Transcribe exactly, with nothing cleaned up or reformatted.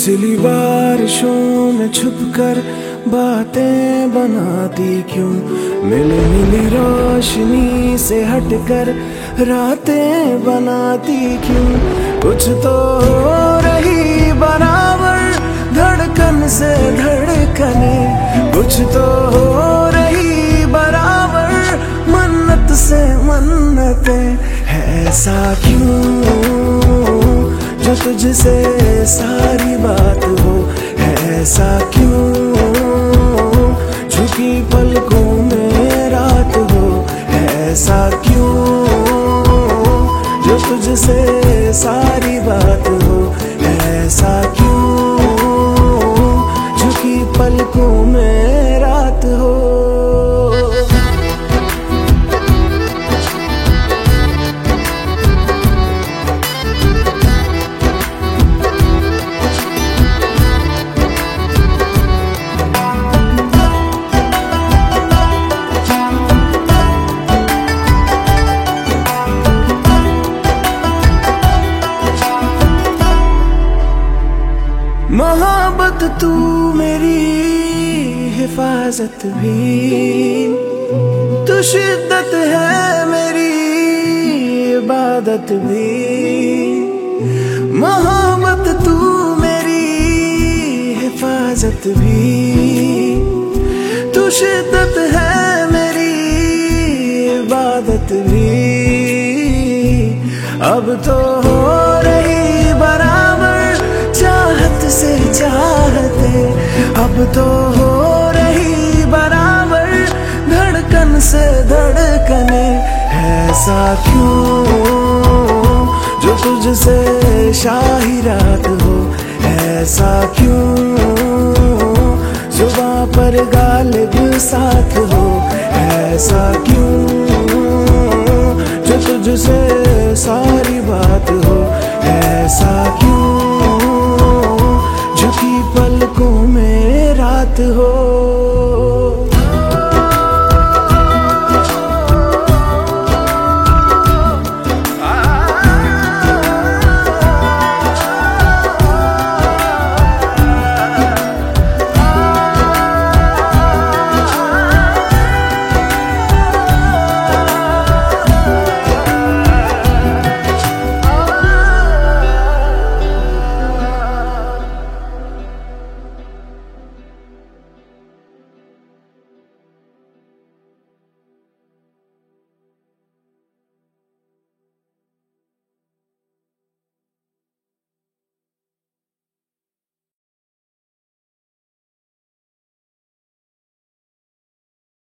पिछली बारिशों में छुपकर बातें बनाती क्यों, मिली मिली रोशनी से हटकर रातें बनाती क्यों। कुछ तो हो रही बराबर धड़कन से धड़कने, कुछ तो हो रही बराबर मन्नत से मन्नतें। है ऐसा क्यों जो तुझसे सारी बात हो, है ऐसा क्यों झुकी पलकों में रात हो, है ऐसा क्यों जो तुझसे सारी बात हो, है ऐसा क्यों झुकी पलकों में रात हो। मोहब्बत तू मेरी हिफाजत भी, तू शिद्दत है मेरी इबादत भी। मोहब्बत तू मेरी हिफाजत भी, तू शिद्दत है मेरी इबादत भी। अब तो हो रही बराबर चाहत से चाहते, अब तो हो रही बराबर धड़कन से धड़कने। ऐसा क्यों जो तुझसे शाही रात हो, ऐसा क्यों जुबां पर गालिब साथ हो, ऐसा क्यों जो तुझसे सारी बात हो, ऐसा क्यों झुकी पलकों में रात हो।